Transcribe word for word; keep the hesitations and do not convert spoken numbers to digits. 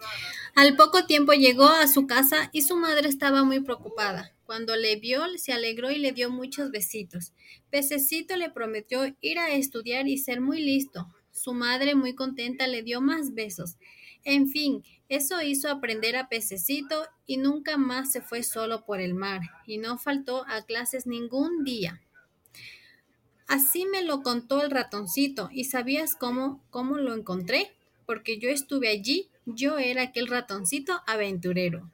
Al poco tiempo llegó a su casa y su madre estaba muy preocupada. Cuando le vio, se alegró y le dio muchos besitos. Pececito le prometió ir a estudiar y ser muy listo. Su madre, muy contenta, le dio más besos. En fin, eso hizo aprender a Pececito y nunca más se fue solo por el mar y no faltó a clases ningún día. Así me lo contó el ratoncito. ¿Y sabías cómo, cómo lo encontré? Porque yo estuve allí, yo era aquel ratoncito aventurero.